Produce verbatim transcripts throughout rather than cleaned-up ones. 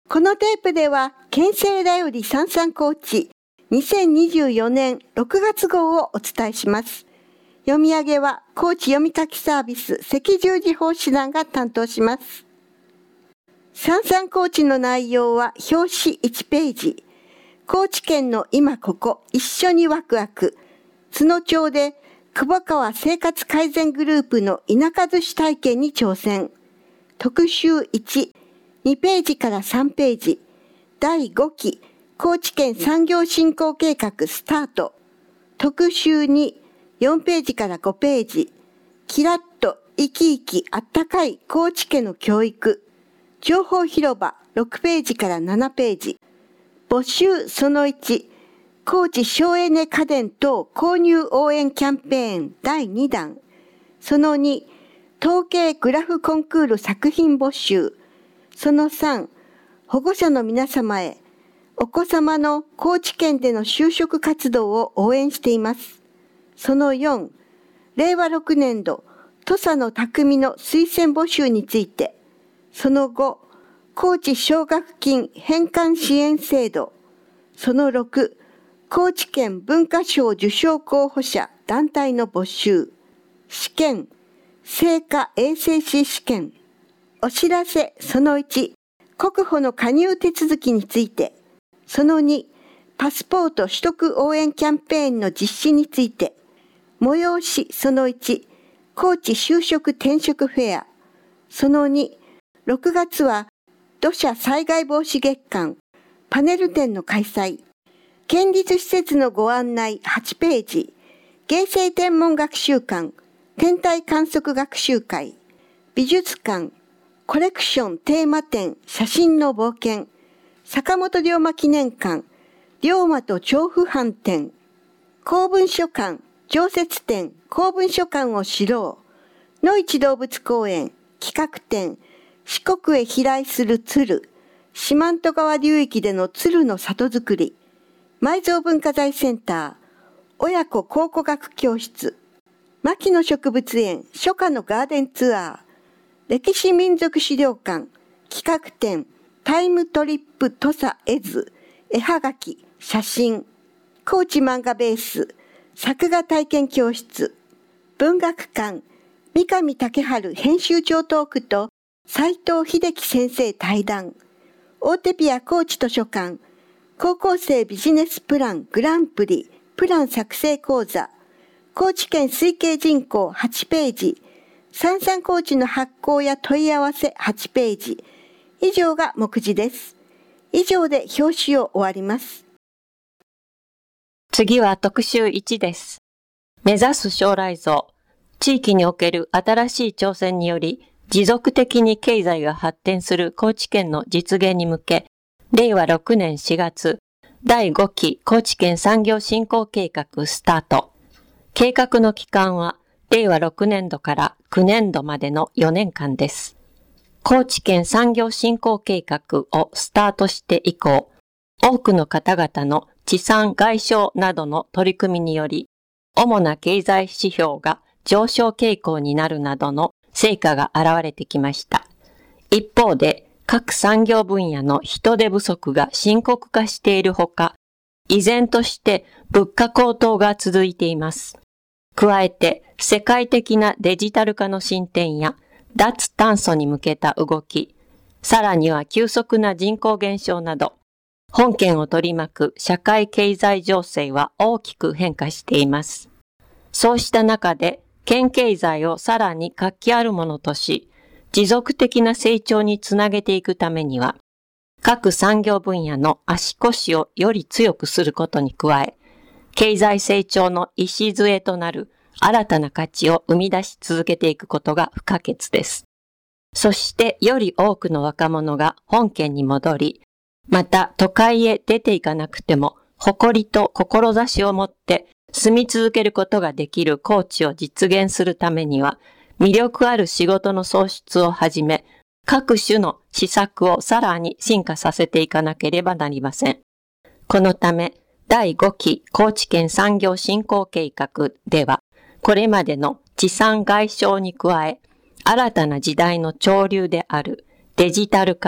このテープでは、県政だよりさんさん高知にせんにじゅうよねんろくがつ号をお伝えします。読み上げは高知読み書きサービス赤十字奉仕団が担当します。さんさん高知の内容は表紙いちページ。高知県の今ここ一緒にワクワク。津野町で久保川生活改善グループの田舎寿司体験に挑戦。特集いち、にページからさんページ。だいごき高知県産業振興計画スタート。特集に、よんページからごページ。キラッと生き生きあったかい高知県の教育。情報広場ろくページからななページ。募集そのいち、高知省エネ家電等購入応援キャンペーンだいにだん。そのに、統計グラフコンクール作品募集。そのさん、保護者の皆様へ、お子様の高知県での就職活動を応援しています。そのよん、れいわろくねんど、土佐の匠の推薦募集について。そのご、高知奨学金返還支援制度。そのろく、高知県文化賞受賞候補者団体の募集。試験、成果衛生士試験。お知らせそのいち、国保の加入手続きについて。そのに、パスポート取得応援キャンペーンの実施について。催しそのいち、高知就職転職フェア。そのに、ろくがつは土砂災害防止月間、パネル展の開催。県立施設のご案内はちページ。芸生天文学習館、天体観測学習会。美術館、コレクションテーマ展、写真の冒険。坂本龍馬記念館、龍馬と調布藩展。公文書館、常設展、公文書館を知ろう。野市動物公園、企画展、四国へ飛来する鶴。四万十川流域での鶴の里づくり。埋蔵文化財センター、親子考古学教室。牧野植物園、初夏のガーデンツアー。歴史民族資料館、企画展、タイムトリップ土佐絵図、絵はがき、写真。高知漫画ベース、作画体験教室。文学館、三上竹春編集長トークと斉藤秀樹先生対談。大手ピア高知図書館、高校生ビジネスプラングランプリ、プラン作成講座。高知県推計人口はちページ。三々高知の発行や問い合わせはちページ。以上が目次です。以上で表紙を終わります。 次は特集いちです。目指す将来像。地域における新しい挑戦により、持続的に経済が発展する高知県の実現に向け、れいわろくねんしがつ、だいごき高知県産業振興計画スタート。計画の期間は、れいわろくねんどからきゅうねんどまでのよねんかんです。高知県産業振興計画をスタートして以降、多くの方々の地産外消などの取り組みにより、主な経済指標が上昇傾向になるなどの成果が現れてきました。一方で、各産業分野の人手不足が深刻化しているほか、依然として物価高騰が続いています。加えて、世界的なデジタル化の進展や脱炭素に向けた動き、さらには急速な人口減少など、本県を取り巻く社会経済情勢は大きく変化しています。そうした中で、県経済をさらに活気あるものとし、持続的な成長につなげていくためには、各産業分野の足腰をより強くすることに加え、経済成長の礎となる新たな価値を生み出し続けていくことが不可欠です。そしてより多くの若者が本県に戻り、また都会へ出ていかなくても誇りと志を持って住み続けることができる高知を実現するためには、魅力ある仕事の創出をはじめ、各種の施策をさらに進化させていかなければなりません。このため、だいごき高知県産業振興計画では、これまでの地産外消に加え、新たな時代の潮流であるデジタル化や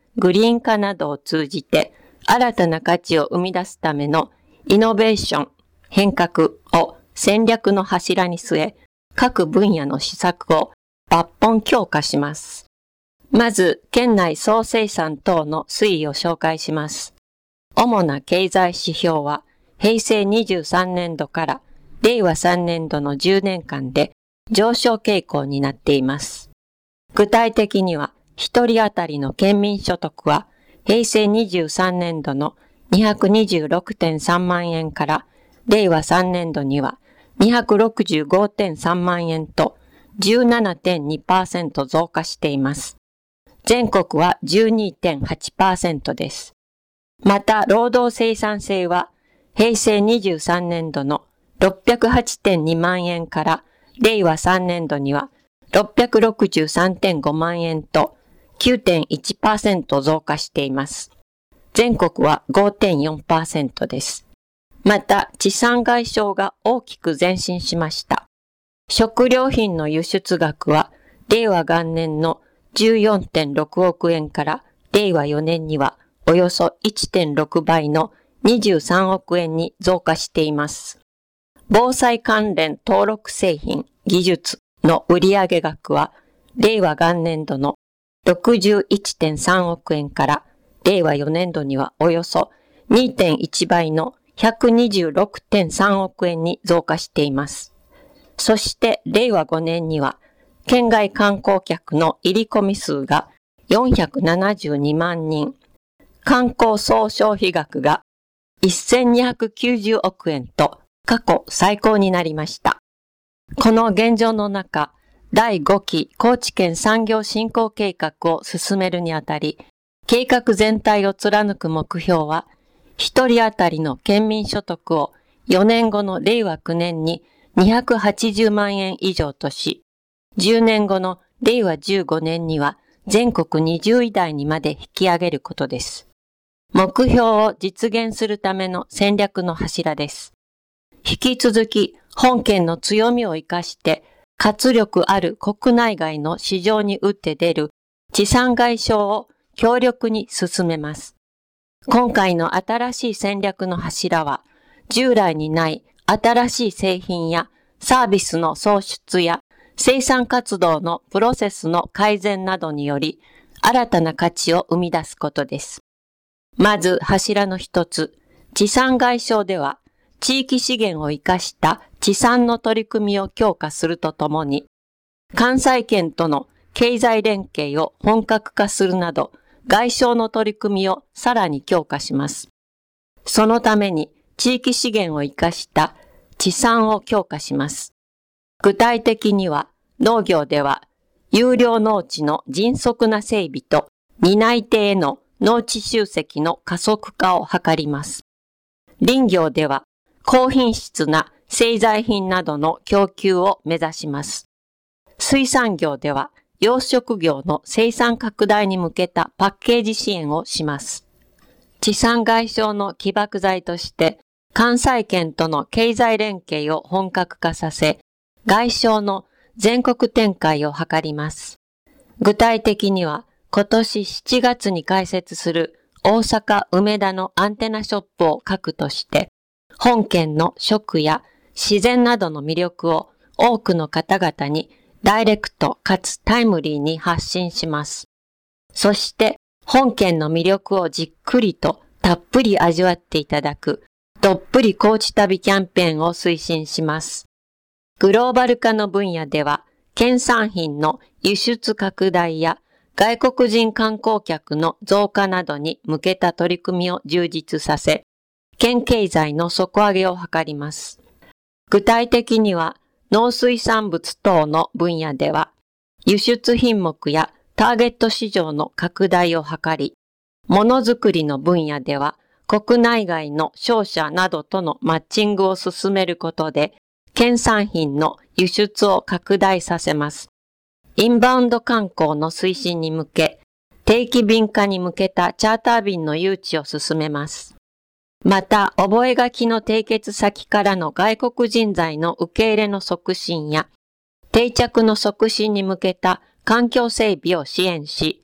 グリーン化などを通じて新たな価値を生み出すためのイノベーション、変革を戦略の柱に据え、各分野の施策を抜本強化します。まず、県内総生産等の推移を紹介します。主な経済指標は、平成にじゅうさんねんどから令和さんねんどのじゅうねんかんで上昇傾向になっています。具体的には、一人当たりの県民所得は、平成にじゅうさんねんどのにひゃくにじゅうろくてんさんまんえんから、令和さんねんどにはにひゃくろくじゅうごてんさんまんえんと じゅうななてんにパーセント 増加しています。全国は じゅうにてんはちパーセント です。また、労働生産性は、平成にじゅうさんねんどのろっぴゃくはちてんにまんえんから、令和さんねんどにはろっぴゃくろくじゅうさんてんごまんえんと きゅうてんいちパーセント 増加しています。全国は ごてんよんパーセント です。また、地産外消が大きく前進しました。食料品の輸出額は、令和元年の じゅうよんてんろくおくえんから、令和よねんにはおよそ いってんろくばいのにじゅうさんおくえんに増加しています。防災関連登録製品、技術の売上額は、令和元年度の ろくじゅういってんさんおくえんから、令和よねんどにはおよそ にてんいちばいのひゃくにじゅうろくてんさんおくえんに増加しています。そして令和ごねんには県外観光客の入り込み数がよんひゃくななじゅうにまんにん、観光総消費額がせんにひゃくきゅうじゅうおくえんと過去最高になりました。この現状の中、だいごき高知県産業振興計画を進めるにあたり、計画全体を貫く目標は、一人当たりの県民所得をよねんごの令和きゅうねんににひゃくはちじゅうまんえん以上とし、じゅうねんごの令和じゅうごねんには全国にじゅういだいにまで引き上げることです。目標を実現するための戦略の柱です。引き続き本県の強みを生かして活力ある国内外の市場に打って出る地産外消を強力に進めます。今回の新しい戦略の柱は、従来にない新しい製品やサービスの創出や生産活動のプロセスの改善などにより、新たな価値を生み出すことです。まず柱の一つ、地産外消では、地域資源を生かした地産の取り組みを強化するとともに、関西圏との経済連携を本格化するなど、外商の取り組みをさらに強化します。そのために地域資源を生かした地産を強化します。具体的には農業では有料農地の迅速な整備と担い手への農地集積の加速化を図ります。林業では高品質な製材品などの供給を目指します。水産業では養殖業の生産拡大に向けたパッケージ支援をします。地産外消の起爆剤として、関西圏との経済連携を本格化させ、外商の全国展開を図ります。具体的には、今年しちがつに開設する大阪梅田のアンテナショップを核として、本県の食や自然などの魅力を多くの方々にダイレクトかつタイムリーに発信します。そして本県の魅力をじっくりとたっぷり味わっていただくどっぷり高知旅キャンペーンを推進します。グローバル化の分野では県産品の輸出拡大や外国人観光客の増加などに向けた取り組みを充実させ、県経済の底上げを図ります。具体的には農水産物等の分野では、輸出品目やターゲット市場の拡大を図り、ものづくりの分野では、国内外の商社などとのマッチングを進めることで、県産品の輸出を拡大させます。インバウンド観光の推進に向け、定期便化に向けたチャーター便の誘致を進めます。また、覚書の締結先からの外国人材の受け入れの促進や、定着の促進に向けた環境整備を支援し、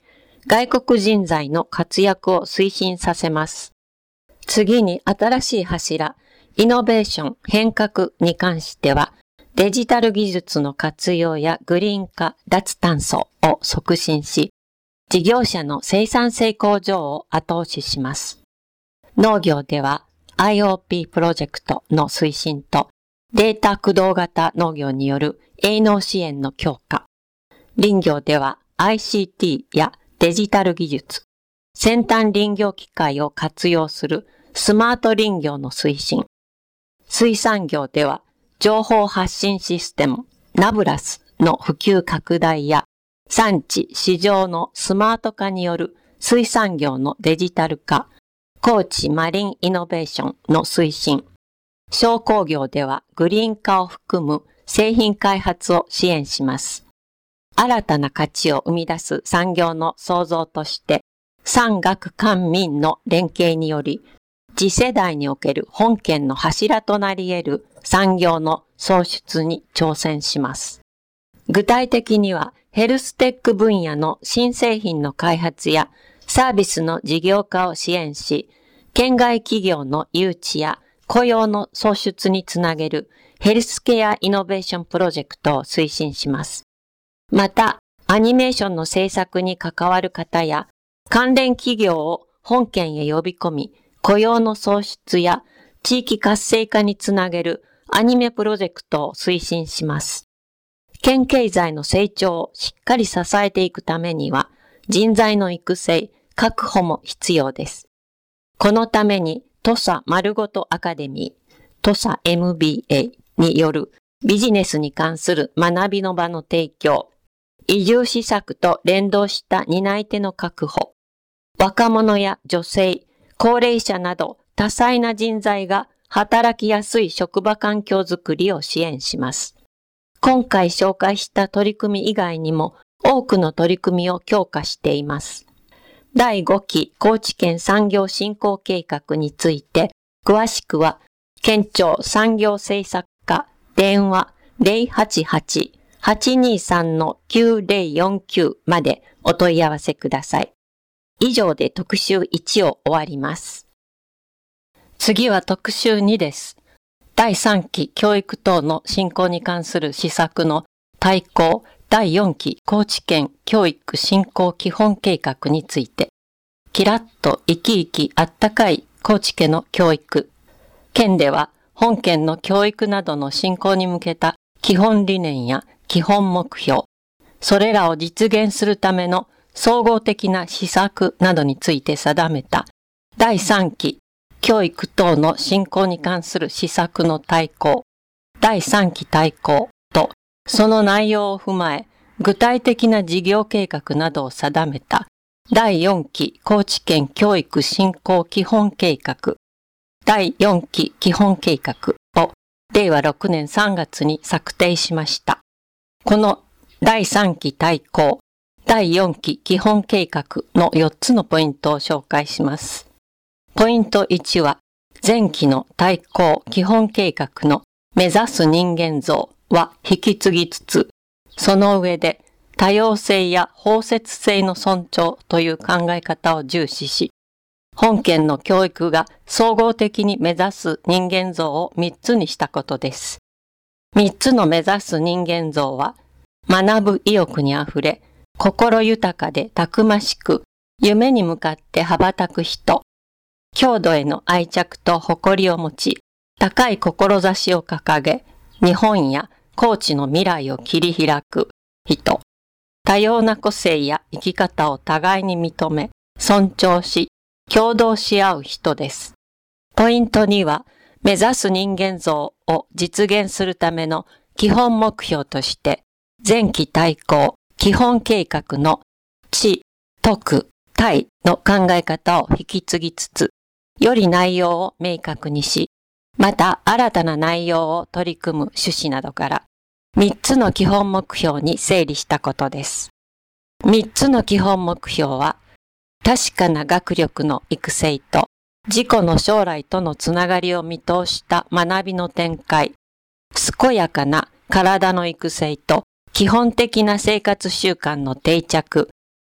外国人材の活躍を推進させます。次に新しい柱、イノベーション、変革に関しては、デジタル技術の活用やグリーン化、脱炭素を促進し、事業者の生産性向上を後押しします。農業では アイオーピー プロジェクトの推進とデータ駆動型農業による営農支援の強化。林業では アイシーティー やデジタル技術、先端林業機械を活用するスマート林業の推進。水産業では情報発信システムナブラスの普及拡大や産地、市場のスマート化による水産業のデジタル化、高知マリンイノベーションの推進。商工業ではグリーン化を含む製品開発を支援します。新たな価値を生み出す産業の創造として、産学官民の連携により、次世代における本県の柱となり得る産業の創出に挑戦します。具体的には、ヘルステック分野の新製品の開発やサービスの事業化を支援し、県外企業の誘致や雇用の創出につなげるヘルスケアイノベーションプロジェクトを推進します。また、アニメーションの制作に関わる方や関連企業を本県へ呼び込み、雇用の創出や地域活性化につなげるアニメプロジェクトを推進します。県経済の成長をしっかり支えていくためには、人材の育成、確保も必要です。このために、土佐丸ごとアカデミー、土佐 エムビーエー によるビジネスに関する学びの場の提供、移住施策と連動した担い手の確保、若者や女性、高齢者など多彩な人材が働きやすい職場環境づくりを支援します。今回紹介した取り組み以外にも多くの取り組みを強化しています。だいごき高知県産業振興計画について詳しくは県庁産業政策課電話 ゼロはちはち はちにさん きゅうゼロよんきゅう までお問い合わせください。以上で特集いちを終わります。次は特集にです。だいさんき教育等の振興に関する施策の大綱だいよんき高知県教育振興基本計画について、キラッと生き生きあったかい高知県の教育。県では本県の教育などの振興に向けた基本理念や基本目標、それらを実現するための総合的な施策などについて定めただいさんき教育等の振興に関する施策の大綱、だいさんき大綱とその内容を踏まえ具体的な事業計画などを定めただいよんき高知県教育振興基本計画、だいよんき基本計画をれいわろくねんさんがつに策定しました。このだいさんき大綱、だいよんき基本計画のよっつのポイントを紹介します。ポイントいちは、前期の大綱基本計画の目指す人間像は引き継ぎつつ、その上で多様性や包摂性の尊重という考え方を重視し、本県の教育が総合的に目指す人間像をみっつにしたことです。みっつの目指す人間像は、学ぶ意欲にあふれ、心豊かでたくましく、夢に向かって羽ばたく人、郷土への愛着と誇りを持ち、高い志を掲げ、日本や高知の未来を切り開く人、多様な個性や生き方を互いに認め、尊重し、協働し合う人です。ポイントには、目指す人間像を実現するための基本目標として、前期大綱、基本計画の知、徳、体の考え方を引き継ぎつつ、より内容を明確にし、また新たな内容を取り組む趣旨などから、みっつの基本目標に整理したことです。みっつの基本目標は、確かな学力の育成と、自己の将来とのつながりを見通した学びの展開、健やかな体の育成と、基本的な生活習慣の定着、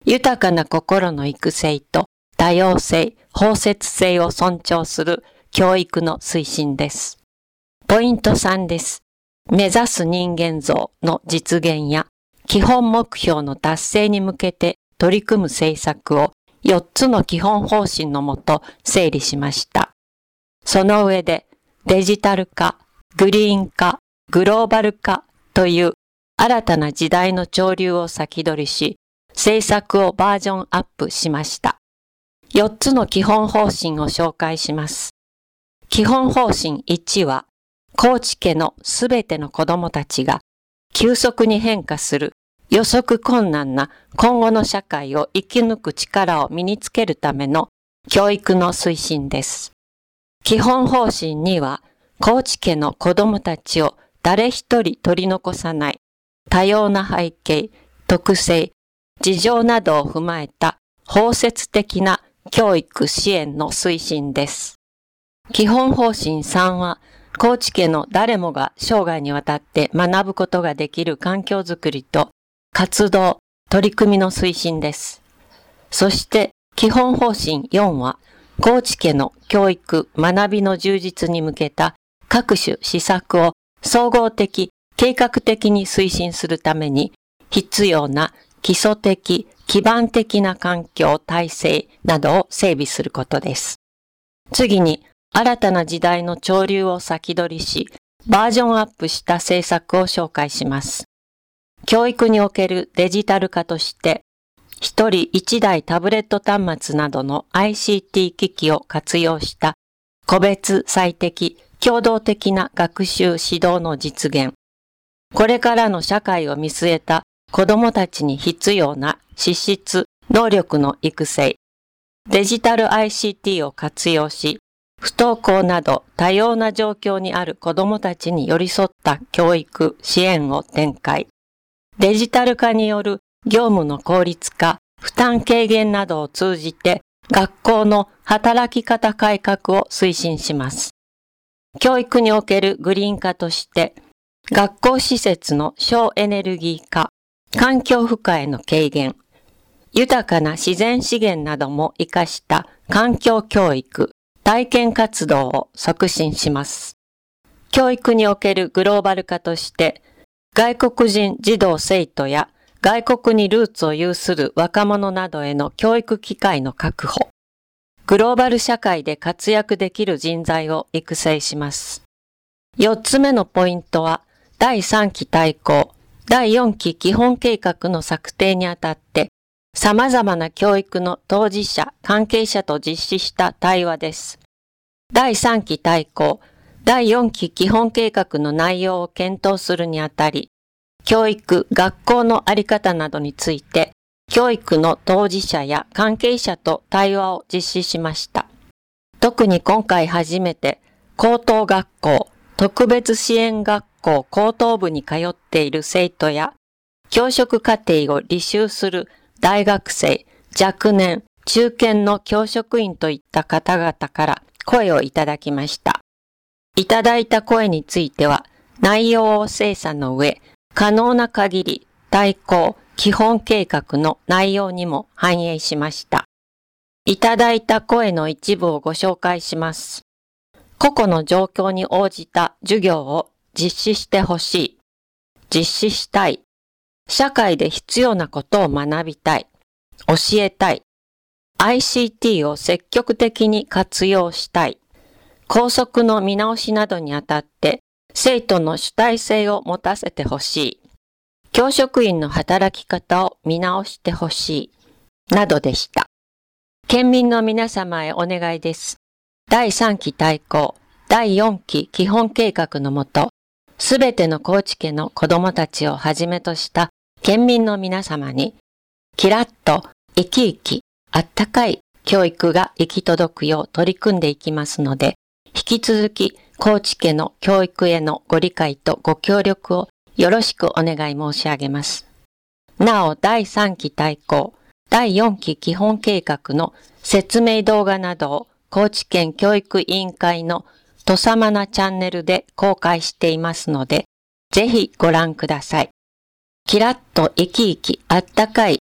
豊かな心の育成と多様性、包摂性を尊重する教育の推進です。ポイントさんです。目指す人間像の実現や基本目標の達成に向けて取り組む政策をよっつの基本方針のもと整理しました。その上でデジタル化、グリーン化、グローバル化という新たな時代の潮流を先取りし、政策をバージョンアップしました。よっつの基本方針を紹介します。基本方針いちは、高知家のすべての子供たちが急速に変化する予測困難な今後の社会を生き抜く力を身につけるための教育の推進です。基本方針には、高知家の子供たちを誰一人取り残さない多様な背景、特性、事情などを踏まえた包摂的な教育支援の推進です。基本方針さんは、高知家の誰もが生涯にわたって学ぶことができる環境づくりと活動、取り組みの推進です。そして基本方針よんは、高知家の教育、学びの充実に向けた各種施策を総合的、計画的に推進するために必要な基礎的、基盤的な環境、体制などを整備することです。次に、新たな時代の潮流を先取りし、バージョンアップした政策を紹介します。教育におけるデジタル化として、一人一台タブレット端末などの アイシーティー 機器を活用した個別最適、共同的な学習指導の実現。これからの社会を見据えた子どもたちに必要な資質、能力の育成。デジタル アイシーティー を活用し、不登校など多様な状況にある子どもたちに寄り添った教育、支援を展開。デジタル化による業務の効率化、負担軽減などを通じて学校の働き方改革を推進します。教育におけるグリーン化として、学校施設の省エネルギー化、環境負荷への軽減、豊かな自然資源なども活かした環境教育、体験活動を促進します。教育におけるグローバル化として、外国人児童生徒や外国にルーツを有する若者などへの教育機会の確保、グローバル社会で活躍できる人材を育成します。よっつめのポイントは、だいさんき大綱、だいよんき基本計画の策定にあたって、様々な教育の当事者、関係者と実施した対話です。だいさんき大綱、だいよんき基本計画の内容を検討するにあたり、教育、学校のあり方などについて、教育の当事者や関係者と対話を実施しました。特に今回初めて、高等学校、特別支援学校高等部に通っている生徒や、教職課程を履修する大学生、若年、中堅の教職員といった方々から声をいただきました。いただいた声については、内容を精査の上、可能な限り大綱、基本計画の内容にも反映しました。いただいた声の一部をご紹介します。個々の状況に応じた授業を実施してほしい。実施したい。社会で必要なことを学びたい。教えたい。アイシーティー を積極的に活用したい。校則の見直しなどにあたって生徒の主体性を持たせてほしい。教職員の働き方を見直してほしい。などでした。県民の皆様へお願いです。だいさんき大綱、だいよんき基本計画のもと、すべての高知家の子どもたちをはじめとした県民の皆様に、キラッと生き生き、あったかい教育が行き届くよう取り組んでいきますので、引き続き高知家の教育へのご理解とご協力をよろしくお願い申し上げます。なお、だいさんき大綱、だいよんき基本計画の説明動画などを高知県教育委員会のとさまなチャンネルで公開していますので、ぜひご覧ください。キラッと生き生きあったかい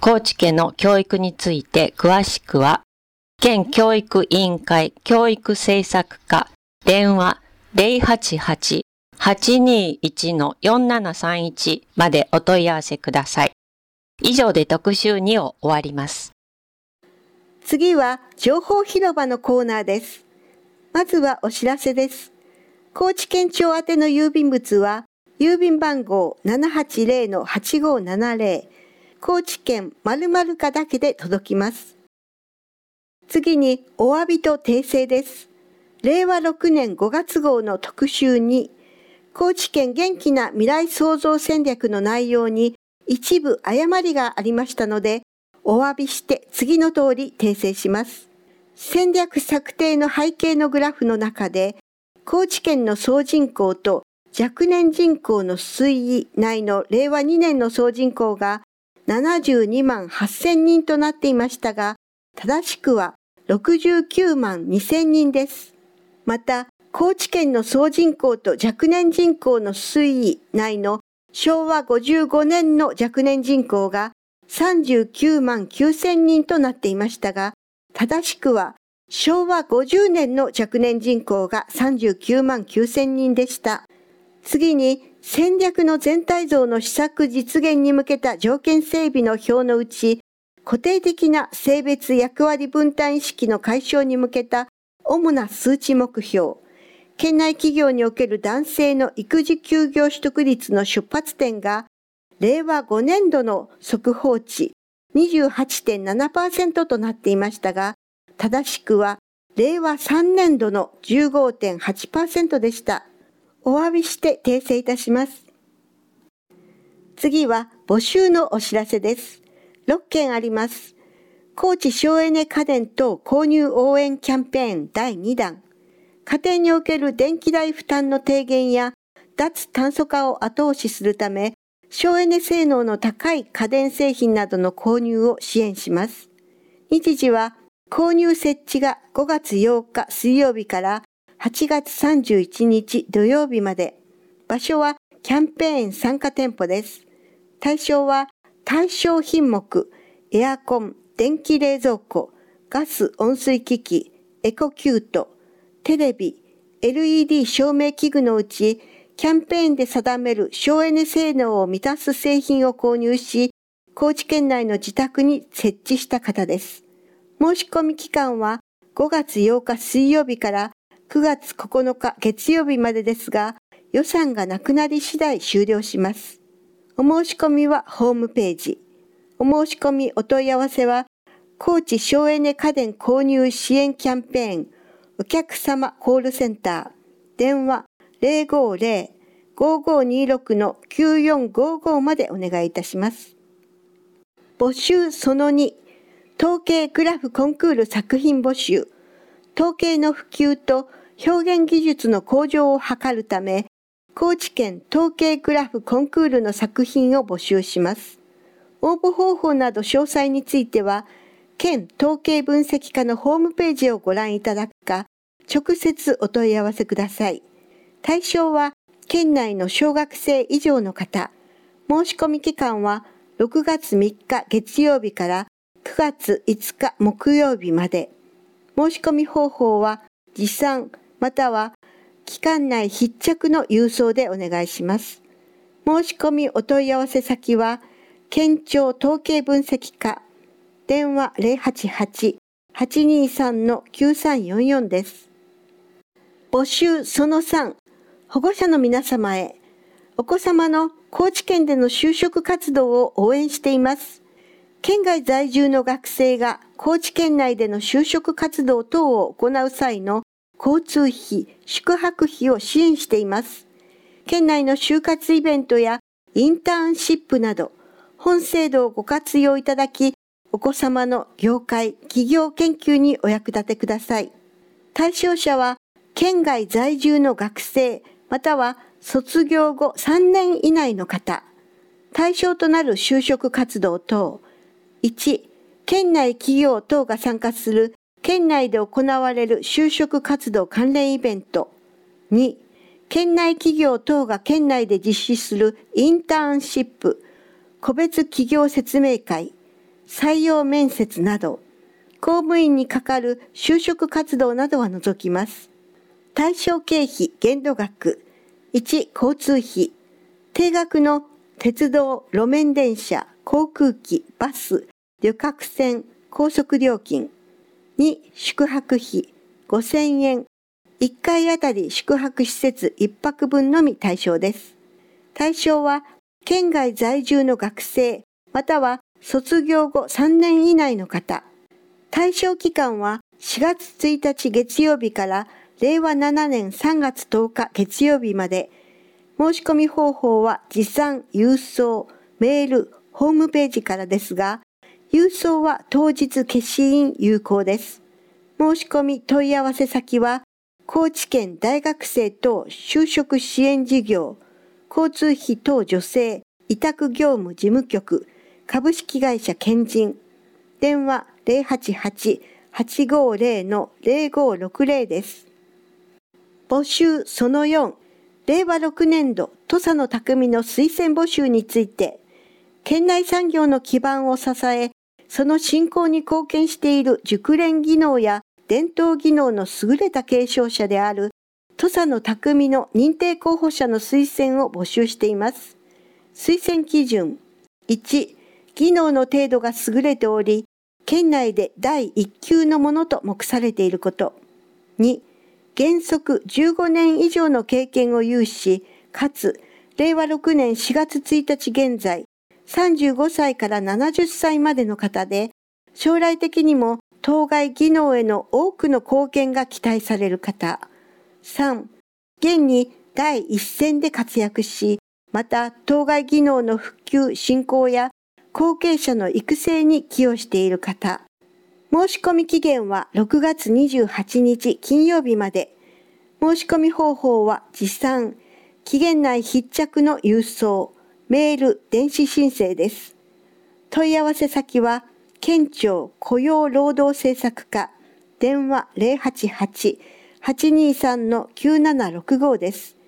高知県の教育について詳しくは、県教育委員会教育政策課電話 ゼロはちはち はちにいち よんななさんいち までお問い合わせください。以上で特集にを終わります。 次は情報広場のコーナーです。まずはお知らせです。高知県庁宛ての郵便物は、郵便番号 ななはちゼロ はちごななゼロ、高知県〇〇課だけで届きます。次にお詫びと訂正です。れいわろくねんごがつ号の特集に、高知県元気な未来創造戦略の内容に一部誤りがありましたので、お詫びして次の通り訂正します。戦略策定の背景のグラフの中で、高知県の総人口と若年人口の推移内のれいわにねんの総人口がななじゅうにまんはっせんにんとなっていましたが、正しくはろくじゅうきゅうまんにせんにんです。また、高知県の総人口と若年人口の推移内のしょうわごじゅうごねんの若年人口がさんじゅうきゅうまんきゅうせんにんとなっていましたが、正しくはしょうわごじゅうねんの若年人口がさんじゅうきゅうまんきゅうせんにんでした。次に、戦略の全体像の施策実現に向けた条件整備の表のうち、固定的な性別役割分担意識の解消に向けた主な数値目標、県内企業における男性の育児休業取得率の出発点が、れいわごねんどの速報値 にじゅうはちてんななパーセント となっていましたが、正しくはれいわさんねんどの じゅうごてんはちパーセント でした。お詫びして訂正いたします。次は募集のお知らせです。ろっけんあります。高知省エネ家電等購入応援キャンペーンだいにだん。家庭における電気代負担の低減や脱炭素化を後押しするため、省エネ性能の高い家電製品などの購入を支援します。日時は購入設置がごがつようか水曜日からはちがつさんじゅういちにち土曜日まで。場所はキャンペーン参加店舗です。対象は対象品目、エアコン、電気冷蔵庫、ガス温水機器、エコキュート、テレビ、エルイーディー 照明器具のうち、キャンペーンで定める省エネ性能を満たす製品を購入し、高知県内の自宅に設置した方です。申し込み期間はごがつようか水曜日からくがつここのか月曜日までですが、予算がなくなり次第終了します。お申し込みはホームページ。お申し込みお問い合わせは、高知省エネ家電購入支援キャンペーンお客様コールセンター、電話 ゼロごゼロ ごごにろく きゅうよんごご までお願いいたします。募集そのに、統計グラフコンクール作品募集。統計の普及と表現技術の向上を図るため、高知県統計グラフコンクールの作品を募集します。応募方法など詳細については、県統計分析課のホームページをご覧いただくか、直接お問い合わせください。対象は、県内の小学生以上の方。申し込み期間は、ろくがつみっか月曜日からくがついつか木曜日まで。申し込み方法は、持参または期間内必着の郵送でお願いします。申し込みお問い合わせ先は、県庁統計分析課、電話 ゼロはちはち はちにさん きゅうさんよんよん です。募集そのさん、保護者の皆様へ、お子様の高知県での就職活動を応援しています。県外在住の学生が高知県内での就職活動等を行う際の交通費、宿泊費を支援しています。県内の就活イベントやインターンシップなど、本制度をご活用いただき、お子様の業界、企業研究にお役立てください。対象者は、県外在住の学生、または卒業後さんねん以内の方。対象となる就職活動等。いち、県内企業等が参加する県内で行われる就職活動関連イベント。に、県内企業等が県内で実施するインターンシップ、個別企業説明会。 採用面接など、公務員にかかる就職活動などは除きます。対象経費限度額、いち、交通費、定額の鉄道、路面電車、航空機、バス、旅客船、高速料金。に、宿泊費ごせんえん。いっかいあたり宿泊施設いっぱくぶんのみ対象です。対象は、県外在住の学生、または卒業後さんねん以内の方。対象期間はしがつついたち月曜日かられいわななねんさんがつとおか月曜日まで。申し込み方法は持参、郵送、メール、ホームページからですが、郵送は当日消印有効です。申し込み問い合わせ先は、高知県大学生等就職支援事業、交通費等助成委託業務事務局、株式会社県人、電話 ゼロはちはち はちごゼロ ゼロごろくゼロ です。募集そのよん、れいわろくねんど土佐の匠の推薦募集について、県内産業の基盤を支え、その振興に貢献している熟練技能や伝統技能の優れた継承者である土佐の匠の認定候補者の推薦を募集しています。推薦基準いち、技能の程度が優れており、県内でだいいっきゅうのものと目されていること。に、原則じゅうごねん以上の経験を有し、かつれいわろくねんしがつついたち現在、さんじゅうごさいからななじゅっさいまでの方で、将来的にも当該技能への多くの貢献が期待される方。さん、現に第一線で活躍し、また当該技能の普及・振興や後継者の育成に寄与している方。申し込み期限はろくがつにじゅうはちにち金曜日まで。申し込み方法は持参、期限内必着の郵送、メール、電子申請です。問い合わせ先は、県庁雇用労働政策課、電話 ゼロはちはち はちにさん きゅうななろくご です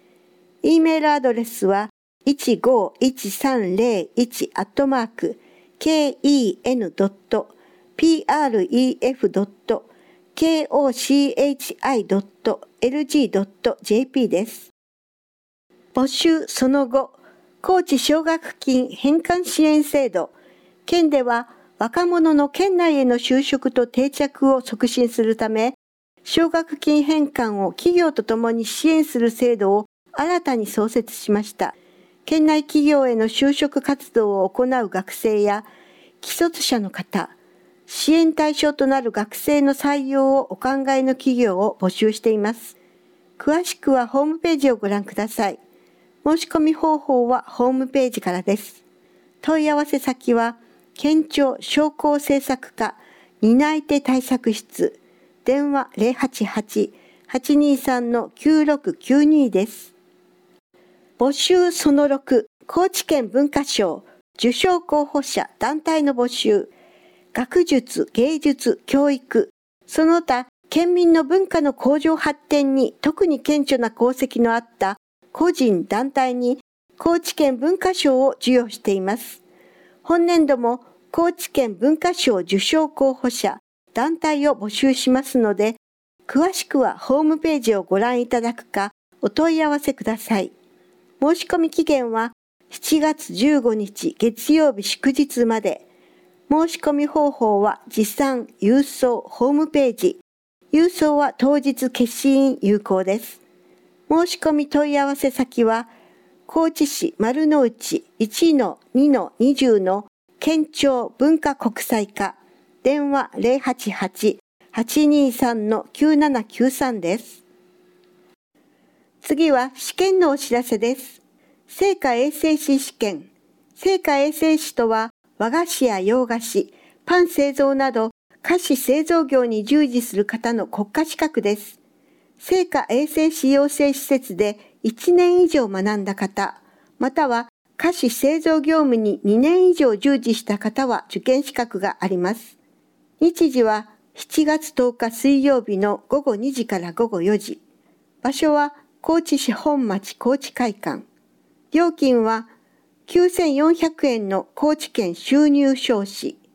。e メールアドレスは、いちごいちさんゼロいち アットマーク ケーイーエヌドットピーアールイーエフドットケーオーシーエイチアイドットエルジードットジェーピー です。募集その後、高知奨学金返還支援制度。県では若者の県内への就職と定着を促進するため、奨学金返還を企業とともに支援する制度を新たに創設しました。県内企業への就職活動を行う学生や既卒者の方、支援対象となる学生の採用をお考えの企業を募集しています。詳しくはホームページをご覧ください。申し込み方法はホームページからです。問い合わせ先は、県庁商工政策課担い手対策室、電話 ゼロはちはち はちにさん きゅうろくきゅうに です。募集そのろく、高知県文化賞受賞候補者団体の募集、学術、芸術、教育、その他県民の文化の向上発展に特に顕著な功績のあった個人、団体に高知県文化賞を授与しています。本年度も高知県文化賞受賞候補者、団体を募集しますので、詳しくはホームページをご覧いただくか、お問い合わせください。申し込み期限はしちがつじゅうごにち月曜日祝日まで。申し込み方法は持参、郵送、ホームページ。郵送は当日消印有効です。申し込み問い合わせ先は、高知市丸の内 いちのにのにじゅう の県庁文化国際課、電話 ゼロはちはち はちにさん きゅうななきゅうさん です。次は試験のお知らせです。製菓衛生士試験。製菓衛生士とは、和菓子や洋菓子、パン製造など菓子製造業に従事する方の国家資格です。製菓衛生士養成施設でいちねん以上学んだ方、または菓子製造業務ににねん以上従事した方は受験資格があります。日時はしちがつとおか水曜日のごごにじからごごよじ。場所は高知市本町高知会館。料金はきゅうせんよんひゃくえんの高知県収入証紙。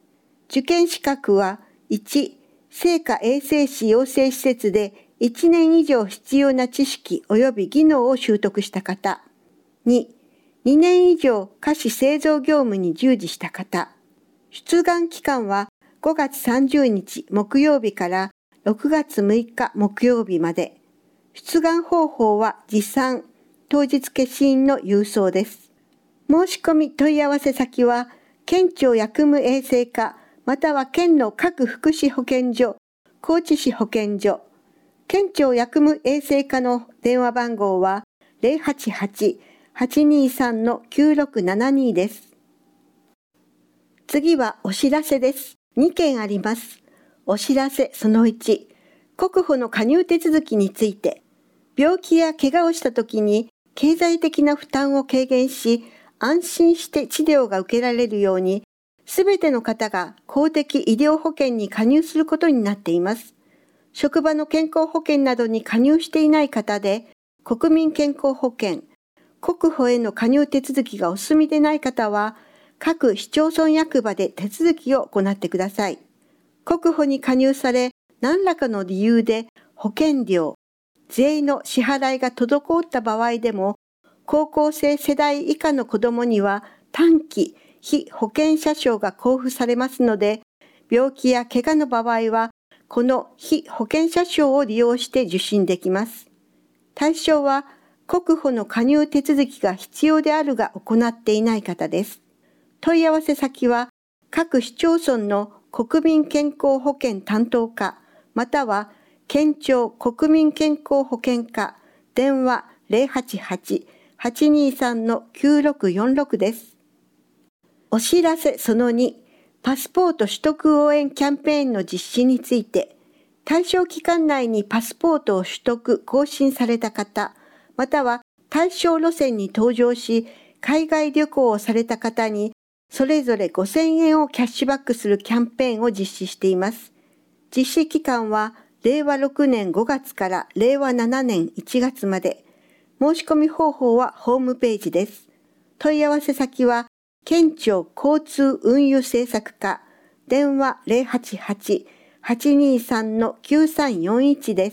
受験資格はいち、生化衛生士養成施設でいちねん以上必要な知識及び技能を習得した方。に、にねん以上菓子製造業務に従事した方。出願期間はごがつさんじゅうにち木曜日からろくがつむいか木曜日まで。出願方法は持参、当日消印の郵送です。申し込み問い合わせ先は、県庁薬務衛生課または県の各福祉保健所、高知市保健所、県庁薬務衛生課の電話番号は ゼロはちはち はちにさん きゅうろくななに です。次はお知らせです。にけんあります。お知らせそのいち、国保の加入手続きについて、病気や怪我をしたときに経済的な負担を軽減し、安心して治療が受けられるように、すべての方が公的医療保険に加入することになっています。職場の健康保険などに加入していない方で、国民健康保険、国保への加入手続きがお済みでない方は、各市町村役場で手続きを行ってください。国保に加入され、何らかの理由で保険料、税の支払いが滞った場合でも、高校生世代以下の子どもには短期被保険者証が交付されますので、病気や怪我の場合は、この被保険者証を利用して受診できます。対象は、国保の加入手続きが必要であるが行っていない方です。問い合わせ先は、各市町村の国民健康保険担当課、または県庁国民健康保険課、電話 ゼロはちはち はちにさん きゅうろくよんろく です。お知らせそのに、パスポート取得応援キャンペーンの実施について、対象期間内にパスポートを取得・更新された方、または対象路線に搭乗し、海外旅行をされた方に、それぞれごせんえんをキャッシュバックするキャンペーンを実施しています。実施期間は、れいわろくねんごがつかられいわななねんいちがつまで。申し込み方法はホームページです。問い合わせ先は、県庁交通運輸政策課、電話 ゼロはちはち はちにさん きゅうさんよんいち です。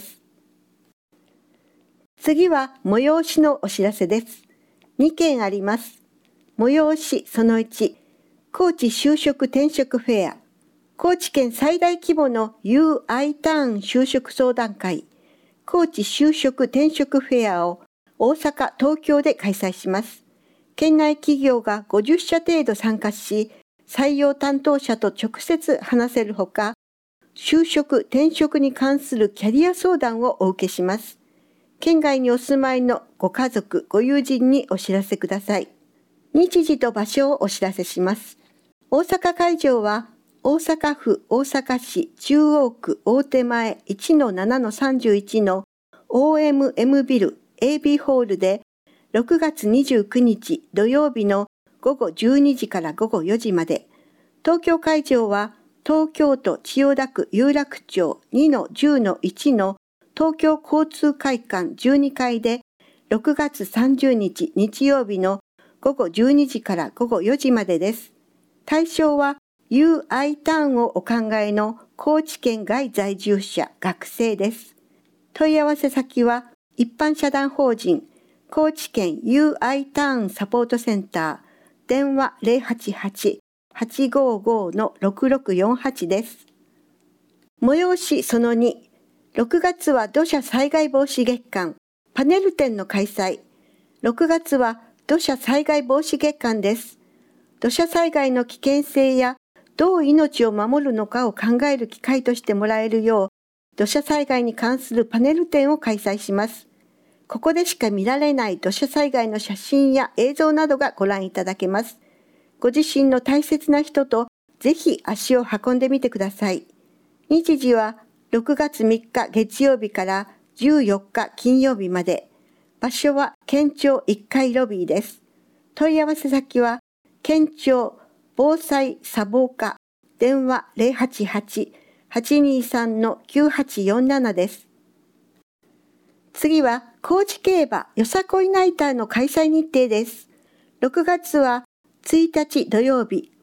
次は催しのお知らせです。にけんあります。催しそのいち、高知就職転職フェア、高知県最大規模の ユーアイ ターン就職相談会、高知就職転職フェアを大阪、東京で開催します。県内企業がごじゅっしゃ程度参加し、採用担当者と直接話せるほか、就職・転職に関するキャリア相談をお受けします。県外にお住まいのご家族、ご友人にお知らせください。日時と場所をお知らせします。大阪会場は、大阪府大阪市中央区大手前 いちのななのさんじゅういち の オーエムエム ビル エービー ホールでろくがつにじゅうくにち土曜日のごごじゅうにじからごごよじまで、東京会場は東京都千代田区有楽町 にのじゅうのいち の東京交通会館じゅうにかいでろくがつさんじゅうにち日曜日のごごじゅうにじからごごよじまでです。対象は ユーアイ ターンをお考えの高知県外在住者、学生です。問い合わせ先は一般社団法人高知県 ユーアイ ターンサポートセンター、電話 ゼロはちはち はちごご ろくろくよんはち です。催しそのに、ろくがつは土砂災害防止月間、パネル展の開催。ろくがつは土砂災害防止月間です。土砂災害の危険性やどう命を守るのかを考える機会としてもらえるよう、土砂災害に関するパネル展を開催します。ここでしか見られない土砂災害の写真や映像などがご覧いただけます。ご自身の大切な人とぜひ足を運んでみてください。日時はろくがつみっか月曜日からじゅうよっか金曜日まで。場所は県庁いっかいロビーです。問い合わせ先は県庁防災サポ課、電話 ゼロはちはち はちにさん きゅうはちよんなな です。次は高知競馬よさこいナイターの開催日程です。ろくがつはついたち土曜日、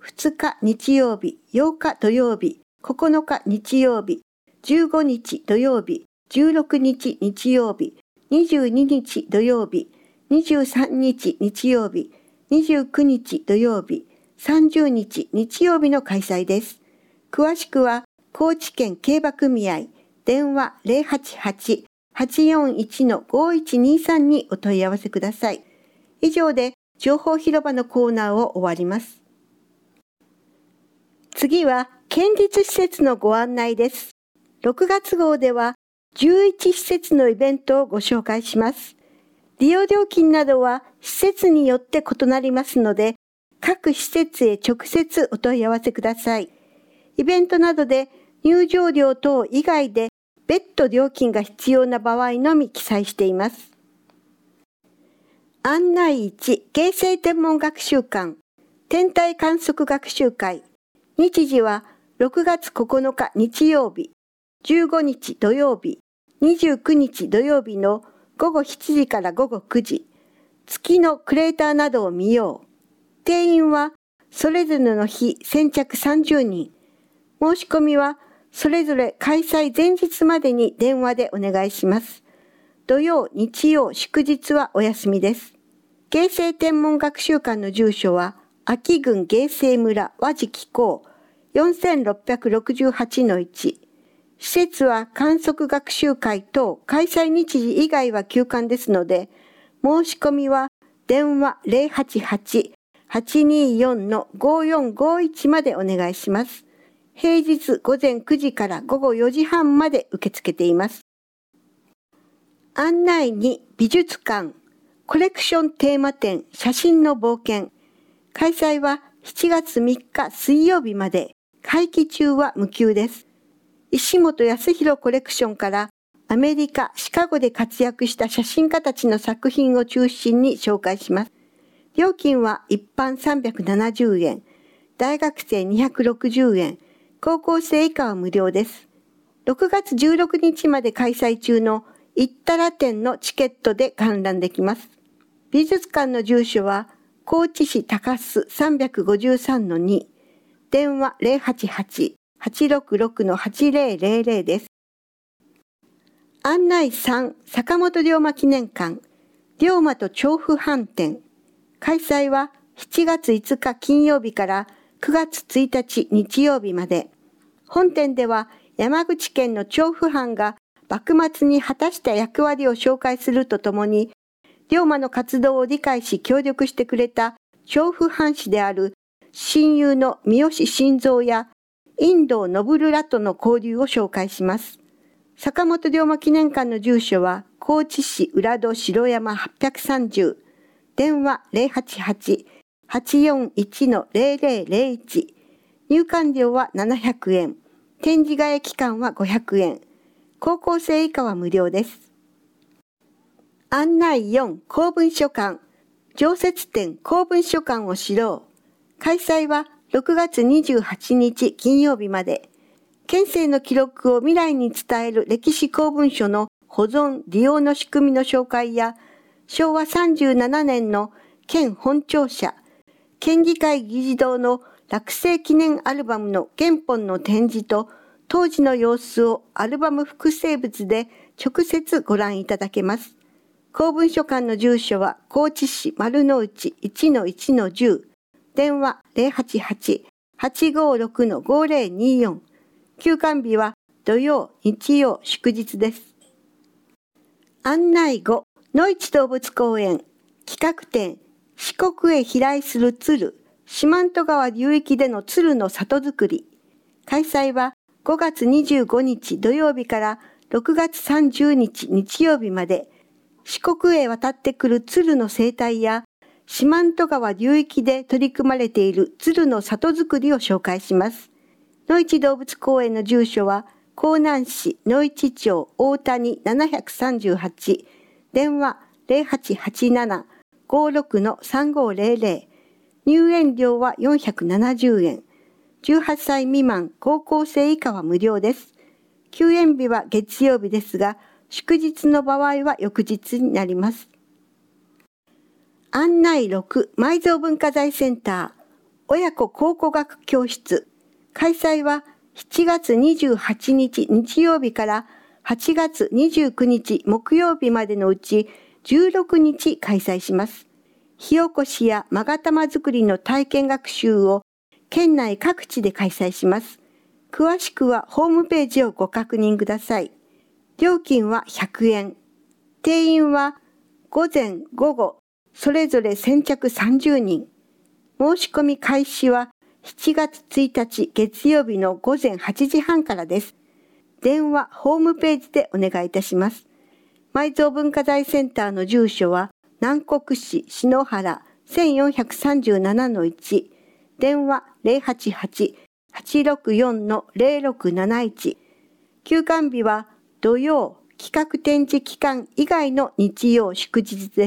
ふつか日曜日、ようか土曜日、ここのか日曜日、じゅうごにち土曜日、じゅうろくにち日曜日、にじゅうににち土曜日、にじゅうさんにち日曜日、にじゅうくにち土曜日、さんじゅうにち日曜日の開催です。詳しくは、高知県競馬組合、電話 ゼロはちはち はちよんいち ごいちにさん にお問い合わせください。以上で、情報広場のコーナーを終わります。次は、県立施設のご案内です。ろくがつ号では、じゅういち施設のイベントをご紹介します。利用料金などは施設によって異なりますので、各施設へ直接お問い合わせください。イベントなどで入場料等以外で別途料金が必要な場合のみ記載しています。案内いち、京成天文学習館、天体観測学習会。日時はろくがつここのか日曜日、じゅうごにち土曜日、にじゅうくにち土曜日のごごしちじからごごくじ、月のクレーターなどを見よう。定員はそれぞれの日先着さんじゅうにん。申し込みはそれぞれ開催前日までに電話でお願いします。土曜、日曜、祝日はお休みです。京成天文学習館の住所は、安芸郡芸西村和地紀行 よんろくろくはちのいち。施設は観測学習会等開催日時以外は休館ですので、申し込みは電話 ゼロはちはち はちにーよん ごよんごいち までお願いします。平日午前くじから午後よじはんまで受け付けています。案内に美術館、コレクションテーマ展写真の冒険。開催はしちがつみっか水曜日まで、会期中は無給です。石本康弘コレクションからアメリカ・シカゴで活躍した写真家たちの作品を中心に紹介します。料金は一般さんびゃくななじゅうえん、大学生にひゃくろくじゅうえん、高校生以下は無料です。ろくがつじゅうろくにちまで開催中のいったら展のチケットで観覧できます。美術館の住所は高知市高須 さんごさんのに、電話 ゼロはちはち はちろくろく はちぜろぜろぜろ です。案内さん、坂本龍馬記念館、龍馬と調布飯店。開催はしちがついつか金曜日からくがつついたち日曜日まで。本店では山口県の調布藩が幕末に果たした役割を紹介するとともに、龍馬の活動を理解し協力してくれた調布藩士である親友の三好晋三や遠藤信らとの交流を紹介します。坂本龍馬記念館の住所は高知市浦戸城山はっぴゃくさんじゅう、電話 ゼロはちはち はちよんいち ゼロゼロゼロいち、入館料はななひゃくえん、展示替え期間はごひゃくえん、高校生以下は無料です。案内よん、公文書館、常設展公文書館を知ろう。開催はろくがつにじゅうはちにち金曜日まで。県政の記録を未来に伝える歴史公文書の保存・利用の仕組みの紹介や、しょうわさんじゅうななねんの県本庁舎、県議会議事堂の落成記念アルバムの原本の展示と、当時の様子をアルバム複製物で直接ご覧いただけます。公文書館の住所は高知市丸の内 いちのいちのじゅう、電話 ゼロはちはち はちごろく ごゼロによん、休館日は土曜、日曜、祝日です。案内ご、のいち動物公園、企画展、四国へ飛来する鶴、四万十川流域での鶴の里づくり。開催はごがつにじゅうごにち土曜日からろくがつさんじゅうにち日曜日まで、四国へ渡ってくる鶴の生態や、四万十川流域で取り組まれている鶴の里づくりを紹介します。のいち動物公園の住所は、江南市のいち町大谷ななさんはち、電話 ゼロはちはちなな ごろく さんごゼロゼロ、入園料はよんひゃくななじゅうえん、じゅうはっさい未満、高校生以下は無料です。休園日は月曜日ですが、祝日の場合は翌日になります。案内ろく、埋蔵文化財センター、 親子考古学教室。開催はしちがつにじゅうはちにち日曜日からはちがつにじゅうくにち木曜日までのうちじゅうろくにち開催します。火起こしや勾玉作りの体験学習を県内各地で開催します。詳しくはホームページをご確認ください。料金はひゃくえん。定員は午前午後それぞれ先着さんじゅうにん。申し込み開始はしちがつついたち月曜日の午前はちじはんからです。電話、ホームページでお願いいたします。埋蔵文化財センターの住所は南国市篠原 せんよんひゃくさんじゅうななのいち、電話 ゼロはちはち はちろくよん ゼロろくなないち。休館日は土曜、企画展示期間以外の日曜祝日です。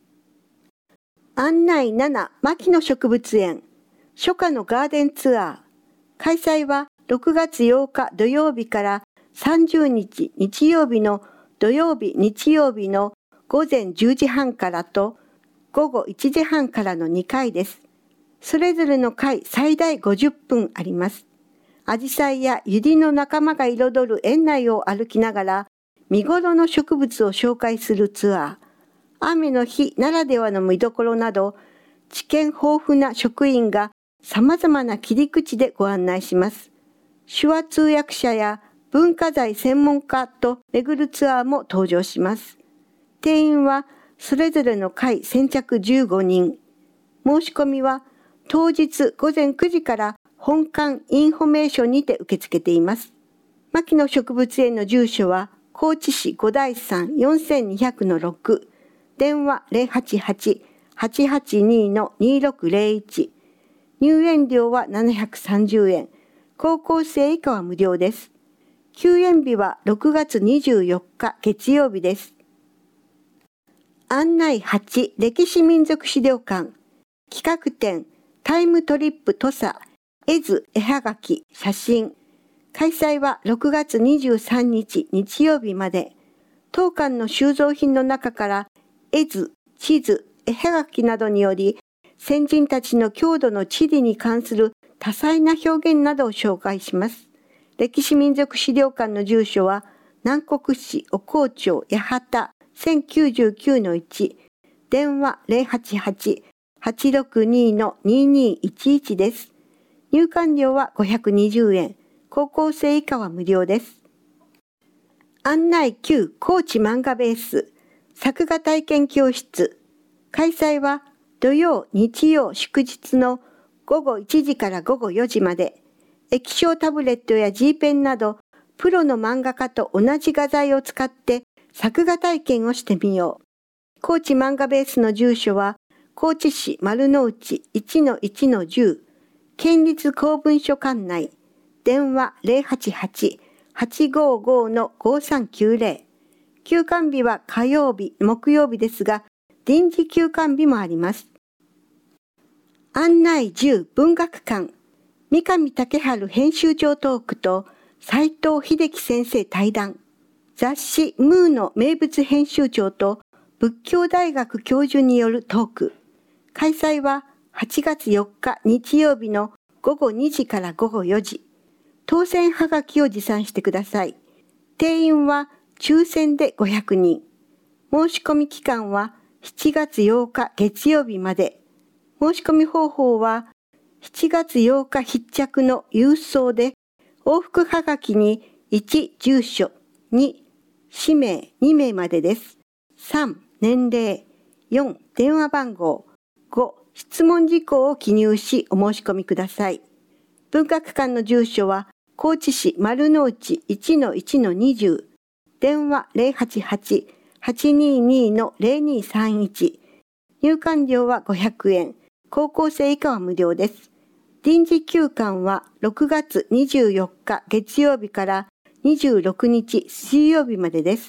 案内なな牧野植物園初夏のガーデンツアー。開催はろくがつようか土曜日からさんじゅうにち日曜日の土曜日日曜日の午前じゅうじはんからと午後いちじはんからのにかいです。それぞれの回最大ごじゅっぷんあります。アジサイやユリの仲間が彩る園内を歩きながら見頃の植物を紹介するツアー。雨の日ならではの見どころなど知見豊富な職員がさまざまな切り口でご案内します。手話通訳者や文化財専門家と巡るツアーも登場します。定員はそれぞれの回先着じゅうごにん。申し込みは当日午前くじから本館インフォメーションにて受け付けています。牧野植物園の住所は高知市五台山 よんせんにひゃくのろく、電話 ゼロはちはち はちはちに にろくゼロいち。入園料はななひゃくさんじゅうえん。高校生以下は無料です。休園日はろくがつにじゅうよっか月曜日です。案内はち歴史民族資料館企画展タイムトリップ土佐絵図絵はがき写真。開催はろくがつにじゅうさんにち日曜日まで。当館の収蔵品の中から絵図、地図、絵はがきなどにより先人たちの郷土の地理に関する多彩な表現などを紹介します。歴史民族資料館の住所は南国市おこう町八幡 せんきゅうじゅうきゅうのいち、電話 ゼロはちはち はちろくに ににいちいちです。入館料はごひゃくにじゅうえん、高校生以下は無料です。案内きゅう高知漫画ベース作画体験教室。開催は土曜、日曜、祝日のごごいちじからごごよじまで。液晶タブレットや G ペンなどプロの漫画家と同じ画材を使って作画体験をしてみよう。高知漫画ベースの住所は高知市丸の内 いちのいちのじゅう、県立公文書館内、電話 ゼロはちはち はちごご ごさんきゅうゼロ。休館日は火曜日、木曜日ですが、臨時休館日もあります。案内じゅう文学館三上武春編集長トークと斉藤秀樹先生対談。雑誌ムーの名物編集長と仏教大学教授によるトーク。開催ははちがつよっか日曜日のごごにじからごごよじ。当選はがきを持参してください。定員は抽選でごひゃくにん。申し込み期間はしちがつようか月曜日まで。申し込み方法はしちがつようか必着の郵送で往復はがきにいち住所、に氏名にめいまでです。さん年齢、よん電話番号、ご質問事項を記入しお申し込みください。文学館の住所は高知市丸の内 いちのいちのにじゅう、電話 ゼロはちはち はちにに ゼロにさんいち。入館料はごひゃくえん、高校生以下は無料です。臨時休館はろくがつにじゅうよっか月曜日からにじゅうろくにち水曜日までです。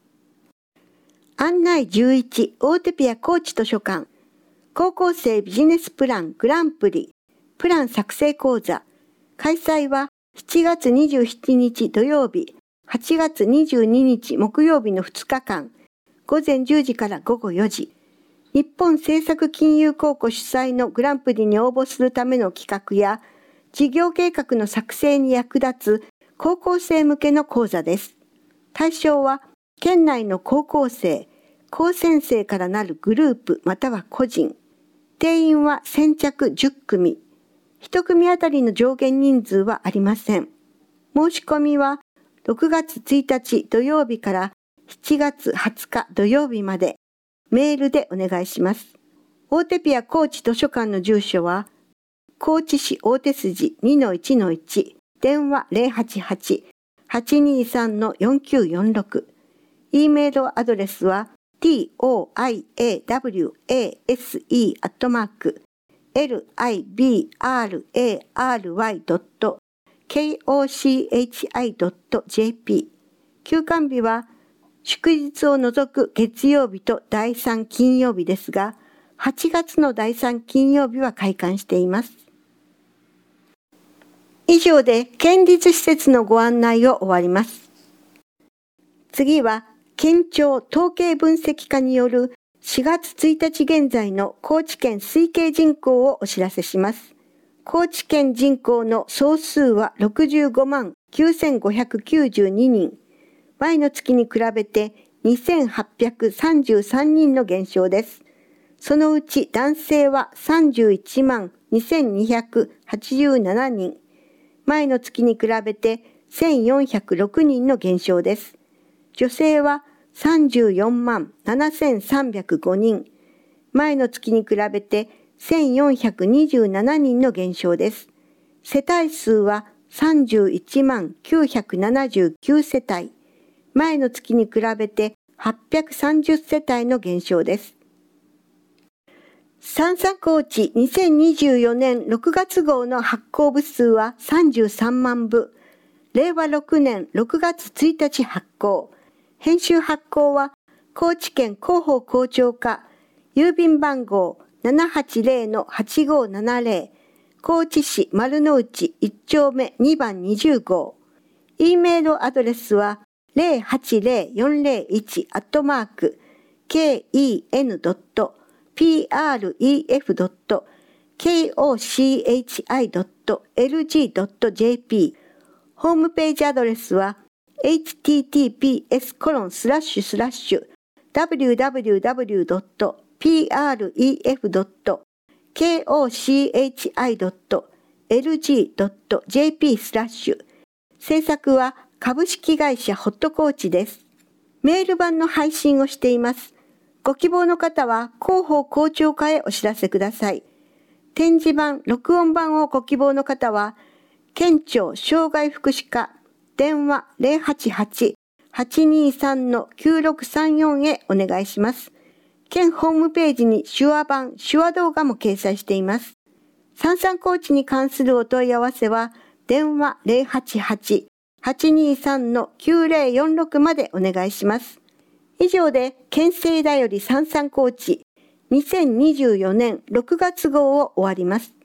案内じゅういちオーテピア高知図書館高校生ビジネスプラングランプリプラン作成講座。開催はしちがつにじゅうしちにち土曜日、はちがつにじゅうににち木曜日のふつかかん、午前じゅうじからごごよじ。 日本政策金融公庫主催のグランプリに応募するための企画や、事業計画の作成に役立つ高校生向けの講座です。対象は、県内の高校生、高専生からなるグループまたは個人。定員は先着じゅっくみ。いち組あたりの上限人数はありません。申し込みはろくがつついたち土曜日からしちがつはつか土曜日までメールでお願いします。大手ピア高知図書館の住所は高知市大手筋 にのいちのいち 電話 ゼロはちはち はちにさん よんきゅうよんろく E メールアドレスは トイアワセ アットマーク リバライ ドット コチ ドット ジェーピー 休館日は祝日を除く月曜日とだいさん金曜日ですが、はちがつのだいさん金曜日は開館しています。以上で県立施設のご案内を終わります。次は県庁統計分析課によるしがつついたち現在の高知県推計人口をお知らせします。高知県人口の総数はろくじゅうごまんきゅうせんごひゃくきゅうじゅうににん。前の月に比べてにせんはっぴゃくさんじゅうさんにんの減少です。そのうち男性はさんじゅういちまんにせんにひゃくはちじゅうななにん。前の月に比べてせんよんひゃくろくにんの減少です。女性はさんじゅうよんまんななせんさんびゃくごにん。前の月に比べてせんよんひゃくにじゅうななにんの減少です。世帯数はさんじゅういちまんきゅうひゃくななじゅうきゅう世帯。前の月に比べてはっぴゃくさんじゅう世帯の減少です。さんさん高知にせんにじゅうよねんろくがつ号の発行部数はさんじゅうさんまんぶ。れいわろくねんろくがつついたち発行。編集発行は高知県広報広聴課郵便番号 ななはちゼロのはちごななゼロ 高知市丸の内いち丁目にばんにじゅう号 E メールアドレスはゼロはちゼロよんゼロいちアットマーク ケーイーエヌドットピーアールイーエフドットケーオーシーエイチアイドットエルジードットジェーピー ホームページアドレスは エイチティーティーピーエスコロンスラッシュスラッシュダブリューダブリューダブリュードットピーアールイーエフドットケーオーシーエイチアイドットエルジードットジェーピー スラッシュ制作は株式会社ホットコーチです。メール版の配信をしています。ご希望の方は広報広聴課へお知らせください。展示版、録音版をご希望の方は、県庁障害福祉課電話ゼロはちはち はちにさん きゅうろくさんよんへお願いします。県ホームページに手話版、手話動画も掲載しています。さんさん高知に関するお問い合わせは、電話ゼロはちはち はちにさん きゅうゼロよんろくまでお願いします。以上で、県政だよりさんさん高知にせんにじゅうよねんろくがつ号を終わります。